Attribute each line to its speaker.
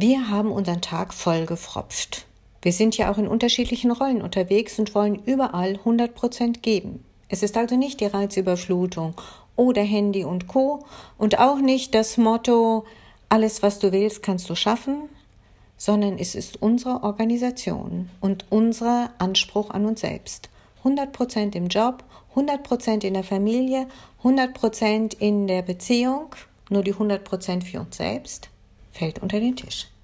Speaker 1: Wir haben unseren Tag vollgepfropft. Wir sind ja auch in unterschiedlichen Rollen unterwegs und wollen überall 100% geben. Es ist also nicht die Reizüberflutung oder Handy und Co. und auch nicht das Motto, alles was du willst, kannst du schaffen, sondern es ist unsere Organisation und unser Anspruch an uns selbst. 100% im Job, 100% in der Familie, 100% in der Beziehung, nur die 100% für uns selbst fällt unter den Tisch.